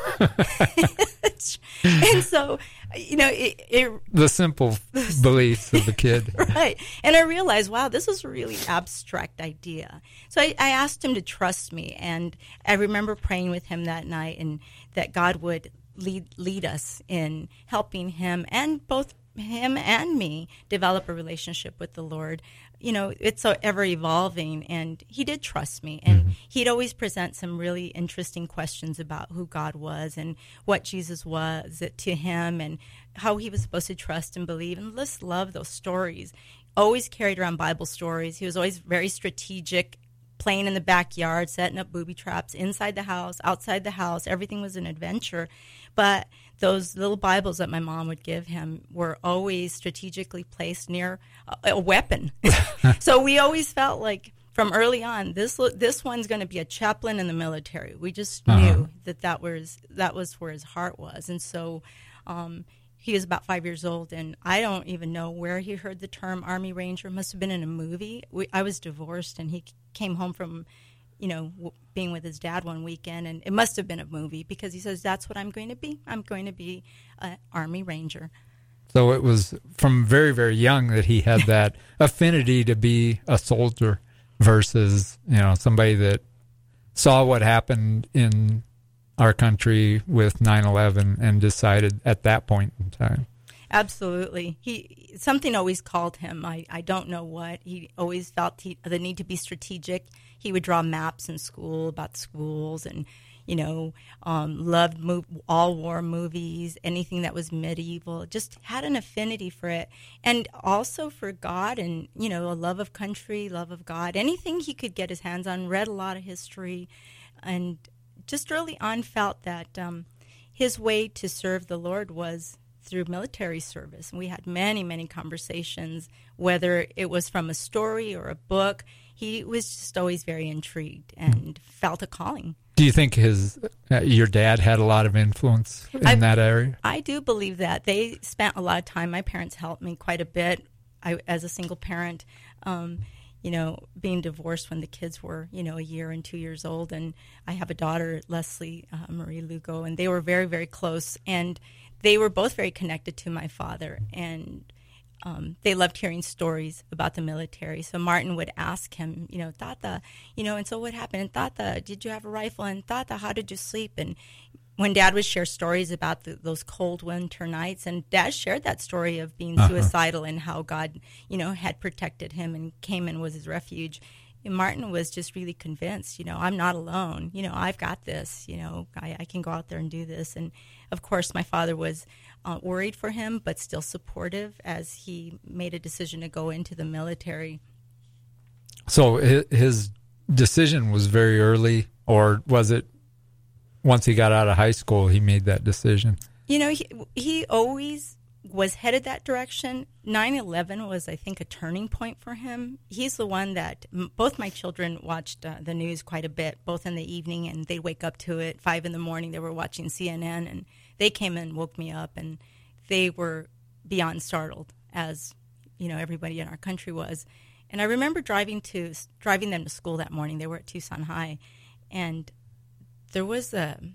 And so, you know, the simple beliefs of the kid. Right. And I realized, wow, this is a really abstract idea. So I asked him to trust me. And I remember praying with him that night, and that God would lead us in helping him, and both him and me, develop a relationship with the Lord. You know, it's so ever evolving, and he did trust me, and he'd always present some really interesting questions about who God was and what Jesus was to him, and how he was supposed to trust and believe, and just love those stories. Always carried around Bible stories. He was always very strategic, playing in the backyard, setting up booby traps inside the house, outside the house. Everything was an adventure. But those little Bibles that my mom would give him were always strategically placed near a weapon. So we always felt like, from early on, this one's going to be a chaplain in the military. We just knew that was where his heart was. And so he was about 5 years old, and I don't even know where he heard the term Army Ranger. It must have been in a movie. I was divorced, and he came home from, you know, being with his dad one weekend, and it must have been a movie, because he says, that's what I'm going to be. I'm going to be an Army Ranger. So it was from very, very young that he had that affinity to be a soldier versus, you know, somebody that saw what happened in our country with 9/11 and decided at that point in time. Absolutely. Something always called him. I don't know what. He always felt the need to be strategic. He would draw maps in school about schools, and, you know, loved all war movies, anything that was medieval. Just had an affinity for it, and also for God, and, you know, a love of country, love of God. Anything he could get his hands on. Read a lot of history, and just early on felt that his way to serve the Lord was through military service. And we had many, many conversations, whether it was from a story or a book. He was just always very intrigued and felt a calling. Do you think your dad had a lot of influence in that area? I do believe that. They spent a lot of time. My parents helped me quite a bit. As a single parent, you know, being divorced when the kids were, you know, 1 year and 2 years old. And I have a daughter, Leslie Marie Lugo, and they were very, very close. And they were both very connected to my father. And they loved hearing stories about the military. So Martin would ask him, you know, Tata, you know, and so what happened? And Tata, did you have a rifle? And Tata, how did you sleep? And when Dad would share stories about those cold winter nights, and Dad shared that story of being suicidal and how God, you know, had protected him and came and was his refuge. And Martin was just really convinced, you know, I'm not alone. You know, I've got this. You know, I can go out there and do this. And, of course, my father was worried for him, but still supportive as he made a decision to go into the military. So his decision was very early, or was it once he got out of high school he made that decision? You know, he always was headed that direction. 9/11 was, I think, a turning point for him. He's the one that both my children watched the news quite a bit, both in the evening, and they'd wake up to it. 5 in the morning, they were watching CNN, and they came and woke me up, and they were beyond startled, as everybody in our country was. And I remember driving them to school that morning. They were at Tucson High, and there was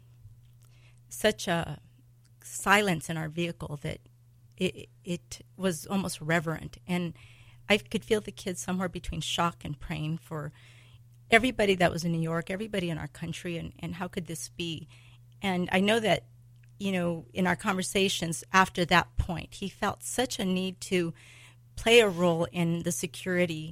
such a silence in our vehicle that it was almost reverent. And I could feel the kids somewhere between shock and praying for everybody that was in New York, everybody in our country, and how could this be? And I know that, in our conversations after that point, he felt such a need to play a role in the security,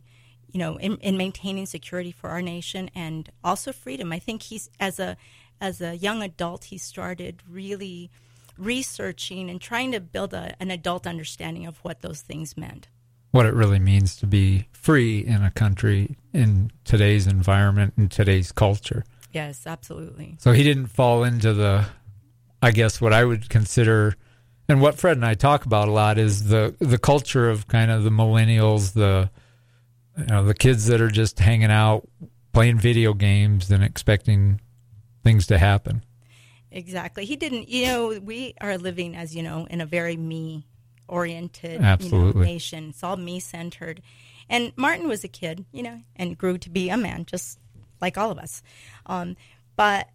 in maintaining security for our nation and also freedom. I think he's, as a young adult, he started really researching and trying to build an adult understanding of what those things meant. What it really means to be free in a country in today's environment and today's culture. Yes, absolutely. So he didn't fall into I guess what I would consider, and what Fred and I talk about a lot, is the culture of kind of the millennials, the kids that are just hanging out, playing video games and expecting things to happen. Exactly. He didn't, we are living, as you know, in a very me-oriented nation. It's all me-centered. And Martin was a kid, and grew to be a man, just like all of us. But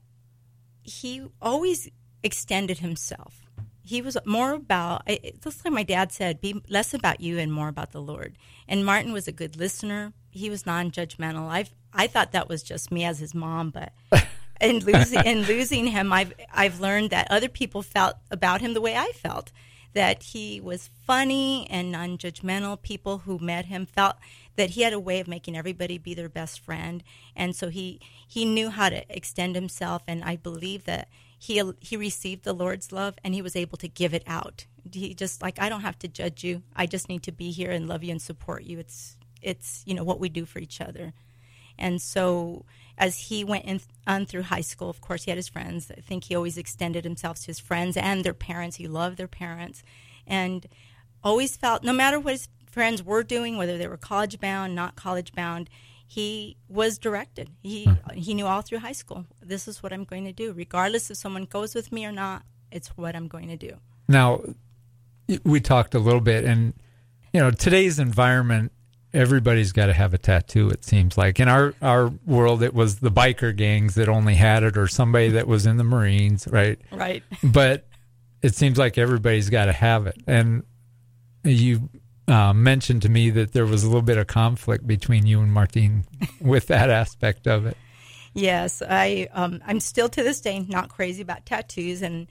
he always extended himself. He was more about, just like my dad said, be less about you and more about the Lord. And Martin was a good listener. He was non-judgmental. I thought that was just me as his mom, but and losing him, I've learned that other people felt about him the way I felt, that he was funny and non-judgmental. People who met him felt that he had a way of making everybody be their best friend, and so he knew how to extend himself. And I believe that he received the Lord's love, and he was able to give it out. He just, I don't have to judge you. I just need to be here and love you and support you. It's what we do for each other. And so as he went on through high school, of course, he had his friends. I think he always extended himself to his friends and their parents. He loved their parents, and always felt, no matter what his friends were doing, whether they were college-bound, not college-bound, he was directed. He knew all through high school, this is what I'm going to do. Regardless if someone goes with me or not, it's what I'm going to do. Now, we talked a little bit, and, today's environment, everybody's got to have a tattoo, it seems like. In our world, it was the biker gangs that only had it, or somebody that was in the Marines, right? Right. But it seems like everybody's got to have it. And you mentioned to me that there was a little bit of conflict between you and Martin with that aspect of it. Yes, I'm still to this day not crazy about tattoos, and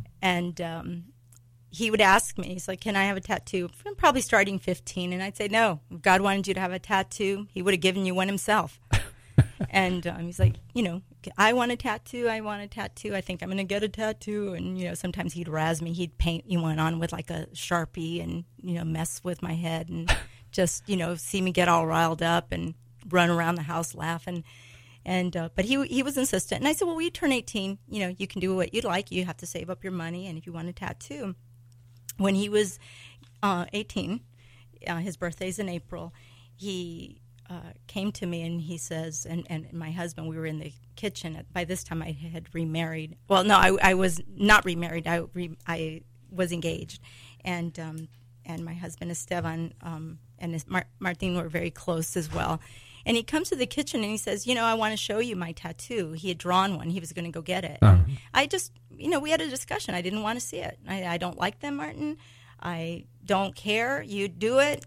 he would ask me, he's like, can I have a tattoo? I'm probably starting 15, and I'd say, no, if God wanted you to have a tattoo, he would have given you one himself. And he's like, I want a tattoo, I think I'm going to get a tattoo. And, sometimes he'd razz me, he'd paint me one on with like a Sharpie and, mess with my head and just, see me get all riled up and run around the house laughing. But he was insistent. And I said, well, when you turn 18, you can do what you'd like. You have to save up your money, and if you want a tattoo. When he was 18, his birthday's in April, he came to me and he says, and my husband, we were in the kitchen. By this time, I had remarried. Well, no, I was not remarried. I was engaged. And my husband, Esteban, and Martin were very close as well. And he comes to the kitchen and he says, I want to show you my tattoo. He had drawn one. He was going to go get it. And I just, we had a discussion. I didn't want to see it. I don't like them, Martin. I don't care. You do it.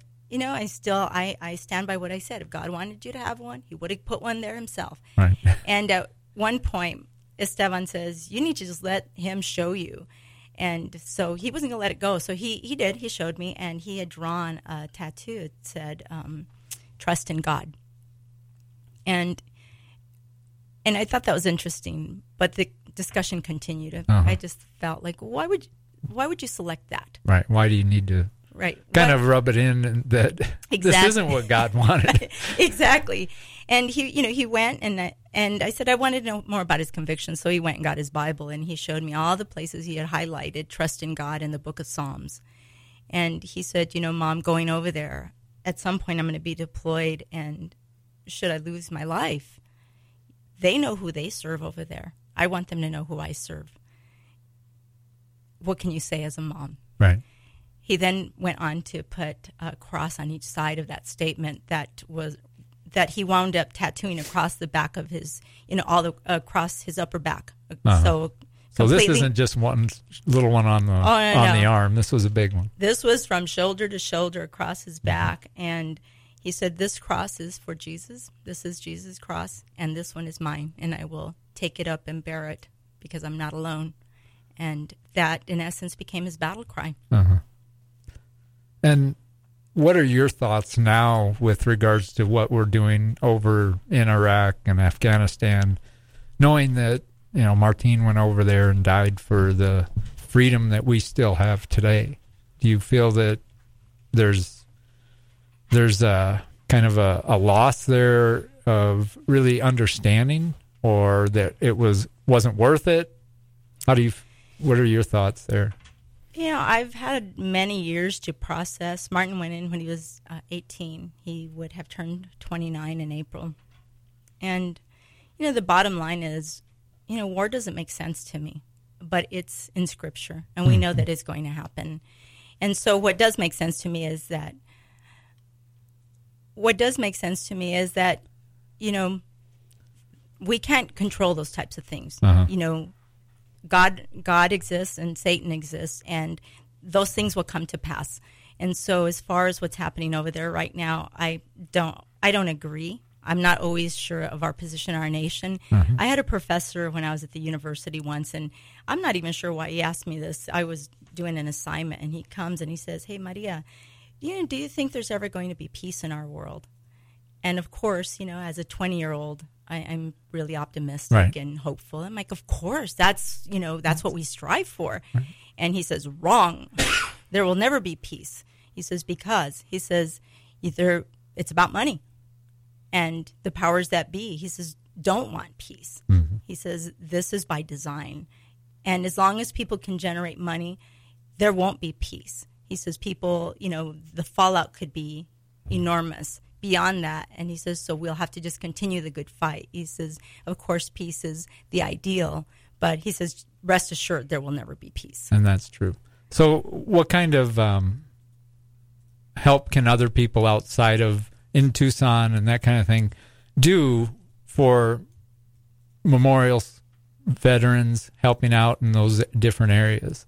I stand by what I said. If God wanted you to have one, he would have put one there himself. Right. And at one point, Esteban says, you need to just let him show you. And so he wasn't going to let it go. So he did. He showed me, and he had drawn a tattoo. It said, trust in God. And I thought that was interesting, but the discussion continued. I just felt like, why would you select that? Right. Why do you need to kind of rub it in that this isn't what God wanted? Exactly. And he went, and I said I wanted to know more about his convictions. So he went and got his Bible, and he showed me all the places he had highlighted trust in God in the book of Psalms. And he said, Mom, going over there, at some point I'm going to be deployed, and should I lose my life, they know who they serve over there. I want them to know who I serve. What can you say as a mom? Right. he then went on to put a cross on each side of that statement that he wound up tattooing across the back of his, across his upper back. So this isn't just one little one on the the arm. This was a big one. This was from shoulder to shoulder across his back, and he said, "This cross is for Jesus. This is Jesus' cross, and this one is mine, and I will take it up and bear it because I'm not alone." And that, in essence, became his battle cry. And what are your thoughts now with regards to what we're doing over in Iraq and Afghanistan, knowing that, Martin went over there and died for the freedom that we still have today? Do you feel that there's a kind of a loss there of really understanding, or that it wasn't worth it? What are your thoughts there? I've had many years to process. Martin went in when he was 18. He would have turned 29 in April. And, the bottom line is, war doesn't make sense to me, but it's in Scripture, and we know that it's going to happen. And so what does make sense to me is that, we can't control those types of things. God exists and Satan exists, and those things will come to pass. And so as far as what's happening over there right now, I don't agree. I'm not always sure of our position in our nation. I had a professor when I was at the university once, and I'm not even sure why he asked me this. I was doing an assignment, and he comes and he says, "Hey, Maria, do you think there's ever going to be peace in our world?" And of course, as a 20-year-old, I'm really optimistic and hopeful. I'm like, of course, that's what we strive for. Right. And he says, wrong. There will never be peace. He says, because either it's about money, and the powers that be, he says, don't want peace. He says, this is by design. And as long as people can generate money, there won't be peace. He says, people, the fallout could be enormous beyond that. And he says, so we'll have to just continue the good fight. He says, of course, peace is the ideal, but he says, rest assured, there will never be peace. And that's true. So what kind of help can other people outside of in Tucson and that kind of thing do for memorials, veterans, helping out in those different areas?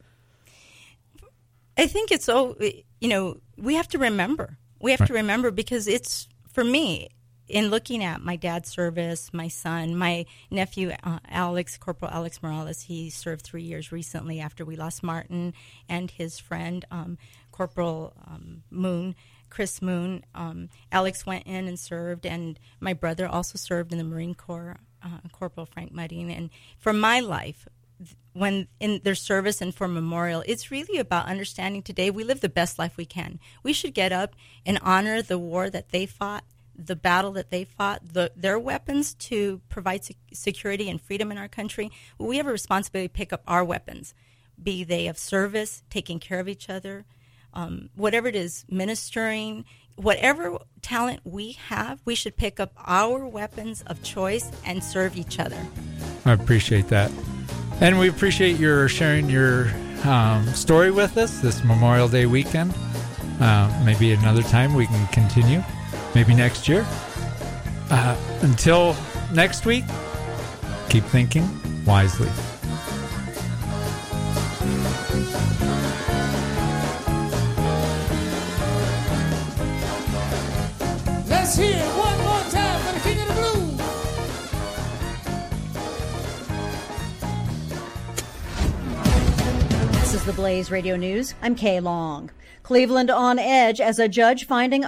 I think it's, we have to remember. We have to remember, because it's, for me, in looking at my dad's service, my son, my nephew, Corporal Alex Morales, he served 3 years recently after we lost Martin, and his friend, Corporal Chris Moon. Alex went in and served, and my brother also served in the Marine Corps, Corporal Frank Marin. And for my life, when in their service and for memorial, it's really about understanding today we live the best life we can. We should get up and honor the war that they fought, the battle that they fought, their weapons to provide security and freedom in our country. We have a responsibility to pick up our weapons, be they of service, taking care of each other, whatever it is, ministering, whatever talent we have, we should pick up our weapons of choice and serve each other. I appreciate that. And we appreciate your sharing your story with us this Memorial Day weekend. Maybe another time we can continue. Maybe next year. Until next week, keep thinking wisely. Let's hear it one more time for the King of the Blues. This is the Blaze Radio News. I'm Kay Long. Cleveland on edge as a judge finding